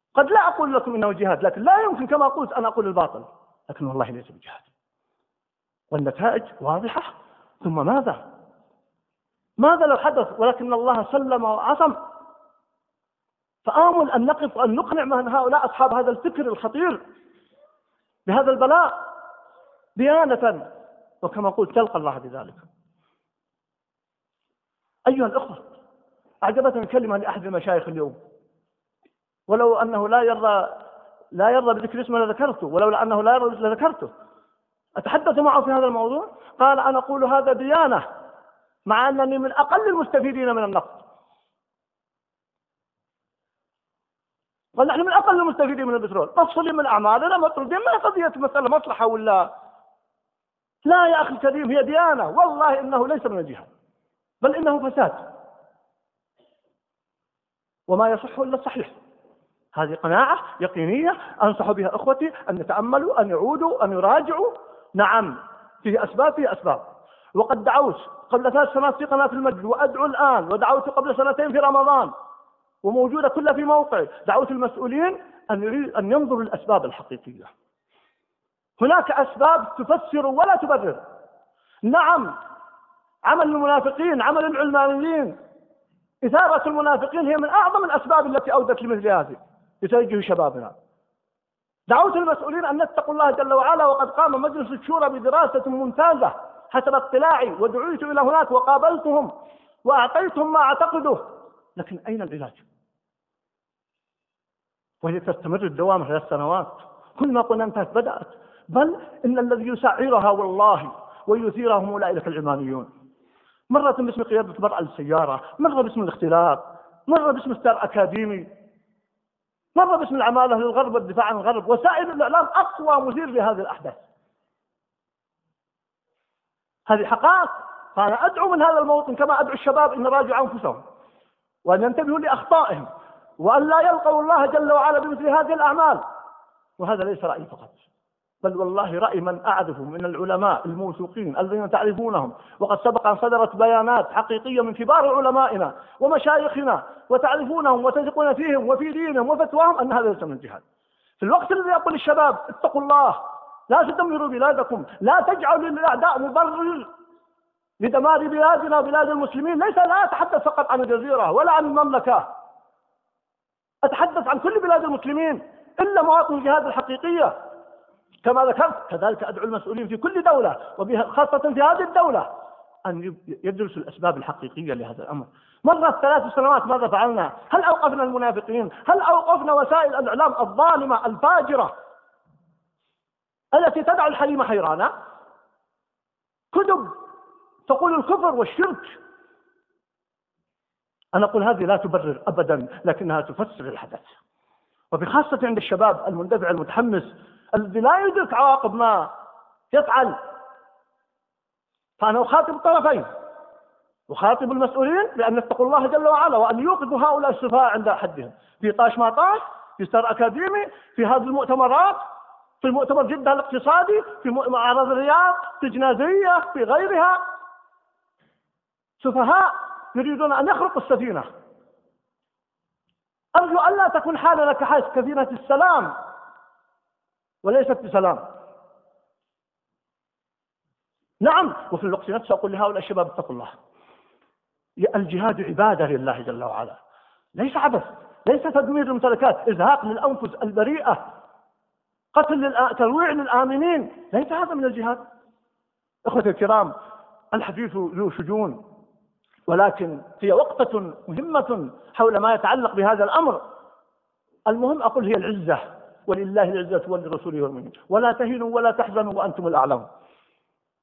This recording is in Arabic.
قد لا أقول لكم إنه جهاد، لكن لا يمكن كما قلت أن أقول الباطل، لكن والله ليس بجهاد، والنتائج واضحة. ثم ماذا لو حدث ولكن الله سلم وعصم؟ فآمل أن نقف وأن نقنع من هؤلاء أصحاب هذا الفكر الخطير بهذا البلاء ديانة، وكما قلت تلقى الله بذلك. أيها الأخوة، أعجبتني كلمة لأحد المشايخ اليوم، ولو أنه لا يرضى بذكر اسمه لذكرته، ولولا أنه لا يرضى لذكرته. أتحدث معه في هذا الموضوع، قال: أنا أقول هذا ديانة، مع أنني من أقل المستفيدين من النقد. قال: نحن من أقل المستفيدين من البترول، نفصل من أعمالنا مطردين، ما قضية مسألة مصلحة ولا لا. يا أخي الكريم، هي ديانة، والله إنه ليس من الجهاد، بل إنه فساد، وما يصح إلا الصحيح. هذه قناعة يقينية أنصح بها أخوتي أن يتأملوا، أن يعودوا، أن يراجعوا. نعم، فيه أسباب. وقد دعوت قبل 3 سنوات في قناة المجد، وأدعو الآن، ودعوت قبل 2 في رمضان، وموجودة كلها في موقع. دعوت المسؤولين أن ينظروا للأسباب الحقيقية. هناك أسباب تفسر ولا تبرر. نعم، عمل المنافقين، عمل العلمانيين، إثارة المنافقين هي من أعظم الأسباب التي أودت لمثل هذه لتوجه شبابنا. دعوت المسؤولين أن نتقوا الله جل وعلا، وقد قام مجلس الشورى بدراسة ممتازة حسب اطلاعي، ودعيت إلى هناك وقابلتهم وأعطيتهم ما أعتقده، لكن أين العلاج؟ وهي تستمر الدوام 3 سنوات. كل ما قلنا انتهت بدأت، بل إن الذي يسعرها والله ويثيرها هم أولئك العلمانيون، مرة باسم قيادة مرأة السيارة، مرة باسم الاختلاف، مرة باسم ستار أكاديمي، مرة باسم العمالة للغرب والدفاع عن الغرب. وسائل الإعلام أقوى مثير لهذه الأحداث. هذه حقائق. فأنا أدعو من هذا الموطن كما أدعو الشباب أن يراجعوا أنفسهم، وأن ينتبهوا لأخطائهم، وأن لا يلقوا الله جل وعلا بمثل هذه الأعمال. وهذا ليس رأيي فقط، بل والله رأي من أعرفه من العلماء الموثوقين الذين تعرفونهم، وقد سبق أن صدرت بيانات حقيقية من كبار علمائنا ومشايخنا، وتعرفونهم وتثقون فيهم وفي دينهم وفتواهم، أن هذا ليس من الجهاد. في الوقت الذي يقول للشباب: اتقوا الله، لا تدمروا بلادكم، لا تجعلوا للأعداء مبرر لدمار بلادنا وبلاد المسلمين. لا أتحدث فقط عن الجزيرة ولا عن المملكة، أتحدث عن كل بلاد المسلمين إلا مواطن الجهاد الحقيقية. كما ذكرت، كذلك أدعو المسؤولين في كل دولة، وخاصة في هذه الدولة، أن يدرسوا الأسباب الحقيقية لهذا الأمر. مرت 3 سنوات، ماذا فعلنا؟ هل أوقفنا المنافقين؟ هل أوقفنا وسائل الإعلام الظالمة الفاجرة التي تدعو الحليم حيرانة؟ كتب تقول الكفر والشرك. أنا أقول هذه لا تبرر أبدا، لكنها تفسر الحدث، وبخاصة عند الشباب المندفع المتحمس الذي لا يدرك عواقب ما يفعل. فأنا أخاطب الطرفين، أخاطب المسؤولين بأن يتقوا الله جل وعلا، وأن يوقفوا هؤلاء السفهاء عند حدهم، في طاش ما طاش، في ستار أكاديمي، في هذه المؤتمرات، في المؤتمر جدة الاقتصادي، في معرض الرياض، في جنازية، في غيرها. سفهاء يريدون أن يخرقوا السفينة. أرجو أن لا تكون حالنا كحال سفينة السلام وليست بسلام. نعم، وفي الوقت نفسه أقول لهؤلاء الشباب: اتقوا الله. الجهاد عبادة لله جل وعلا، ليس عبث، ليس تدمير الممتلكات، إزهاق للأنفس البريئة، قتل ترويع للآمنين، ليس هذا من الجهاد. أخوتي الكرام، الحديث ذو شجون، ولكن هي وقفة مهمة حول ما يتعلق بهذا الأمر. المهم أقول هي العزة، ولله العزة ولرسوله والمؤمنين، ولا تهنوا ولا تحزنوا وأنتم الأعلون.